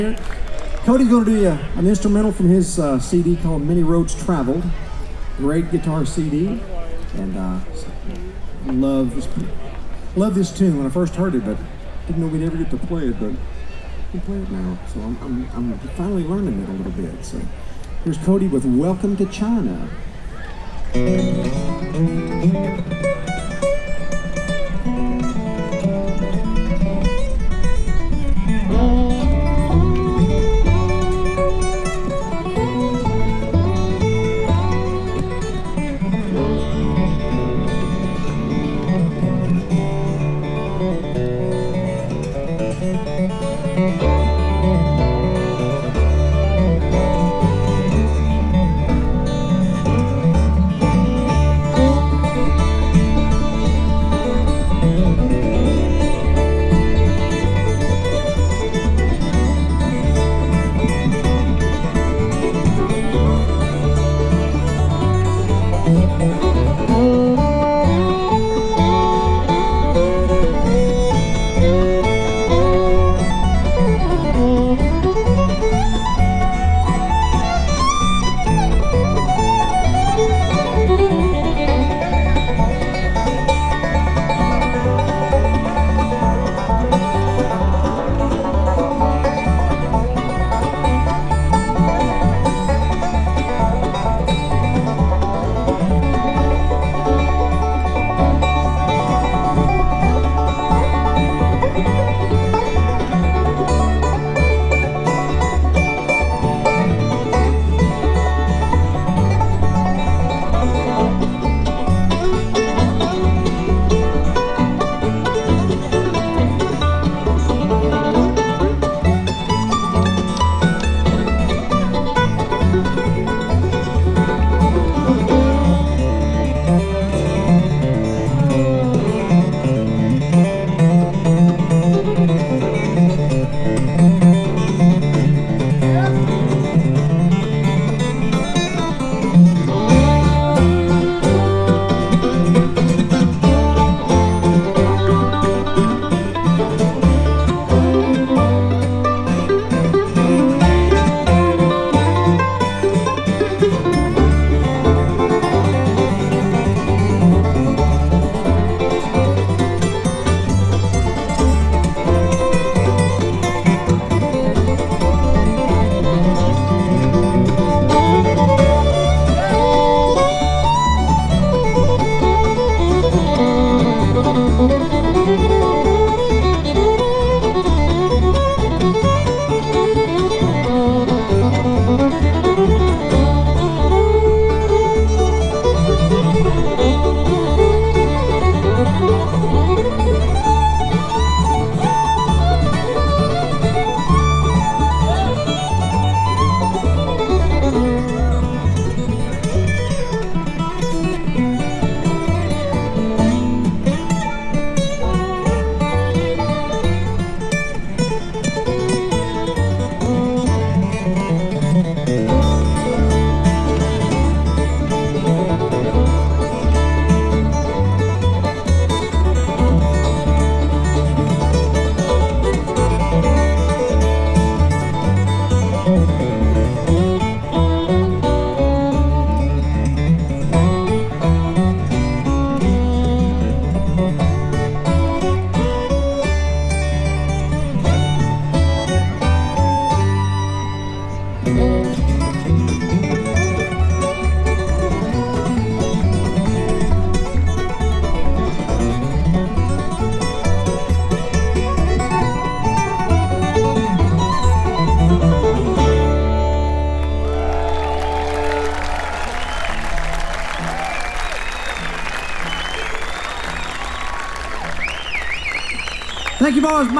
Cody's going to do an instrumental from his CD called Many Roads Traveled. Great guitar CD, and love this tune when I first heard it, but didn't know we'd ever get to play it. But we can play it now, so I'm finally learning it a little bit. So here's Cody with "Welcome to China." Thank you, boys.